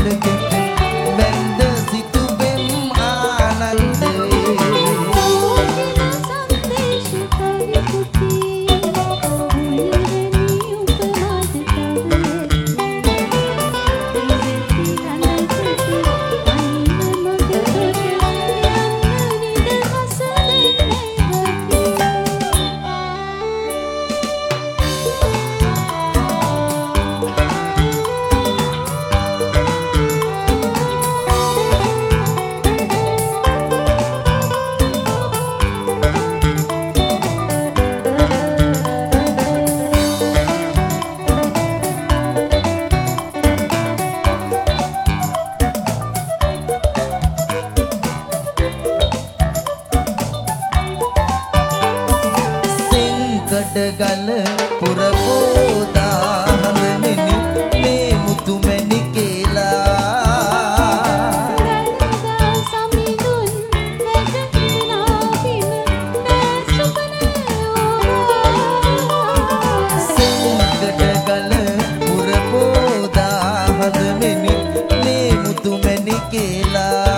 තිලකෙට වැන්ද සිතුබෙම් ආනන්දේ ගල පුරපෝදා හඳමිනි මේ මුතු මැණි කියලා සමිඳුන් නැගිනා බිම සෙන්ගඩ ගල පුරපෝදා හඳමිනි මේ මුතු මැණි කියලා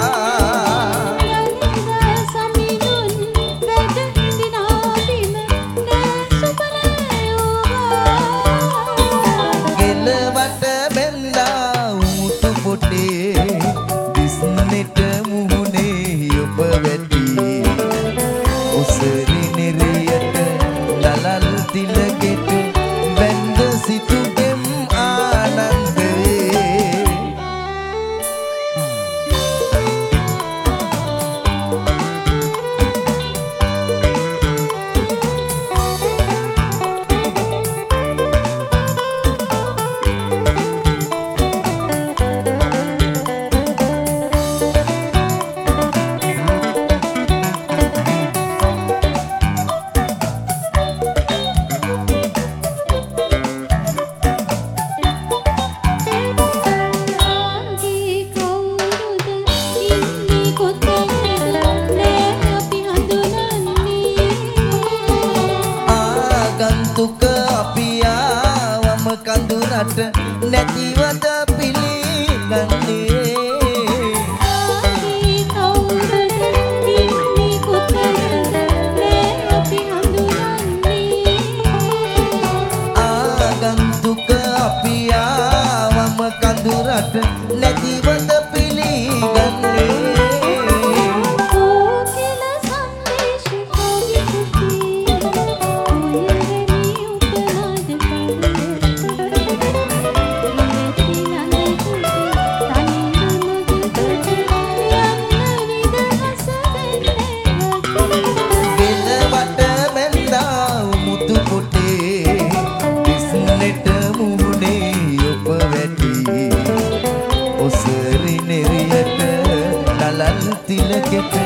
දිස්නෙට මුහුණේ ඔබ වැටි උසරි නිරියට දලල් තිලකෙට වැන්ද සිතුබෙම් ආනන්දේ ගන්තුක අපි ආවම කඳුරට නැතිවද පිළිගන්නේ ආගන්තුක අපි ආවම කඳුරට නැතිවද පිළිගන්නේ ඔසරි නෙරියට නලල් තිලකෙට